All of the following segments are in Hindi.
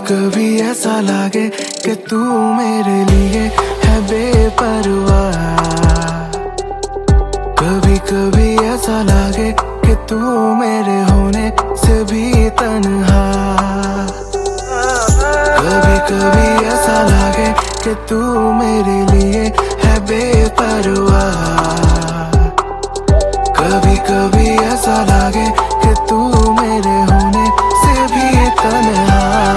कभी ऐसा लागे कि तू मेरे लिए है बेपरवाह। कभी कभी ऐसा लागे कि तू मेरे होने से भी तन्हा। कभी कभी ऐसा लागे कि तू मेरे लिए है बेपरवाह। कभी कभी ऐसा लागे कि तू मेरे होने से भी तन्हा।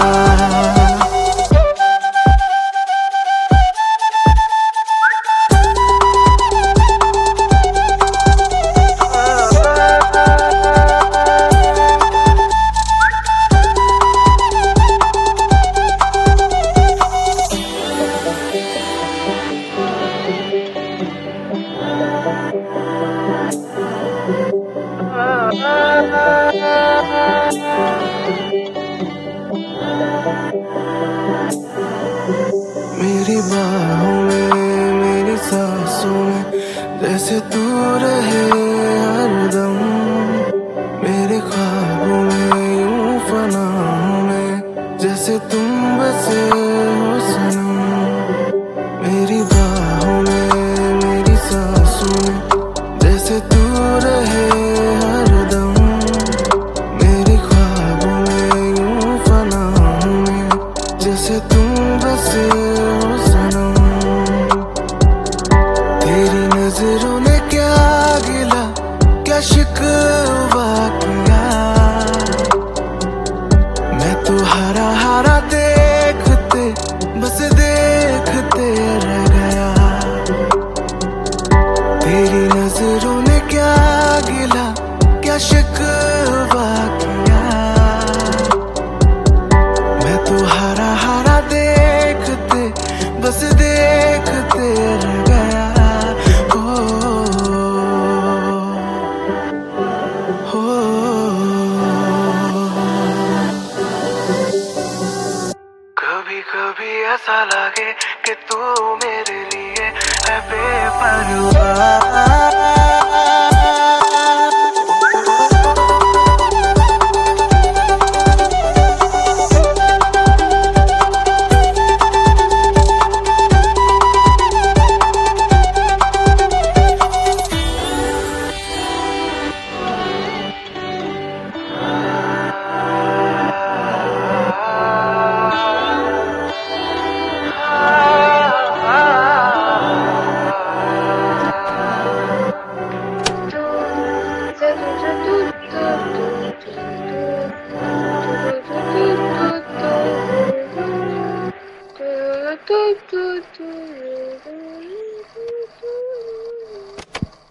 मेरी बाहों में, मेरी सांसों में जैसे तू रहे हरदम। मेरे ख्वाबों में, यूं फनाओं में जैसे तुम बसे हो सनम। मेरी बाहों में, मेरी सांसों में जैसे तू रहे हरदम। मेरे ख्वाबों में, यूं फनाओं में जैसे तुम बसे हो सनम। तेरी नजरों ने क्या गिला, क्या शिकवा किया। मैं तो हारा हारा देखते, बस देखते रह गया। तेरी नजरों ने क्या गिला, क्या शिकवा किया। मैं तो हारा हारा देखते, बस देखते रह गया। हो कभी कभी ऐसा लगे कि तू मेरे लिए है बेपरवाह। Do do do do.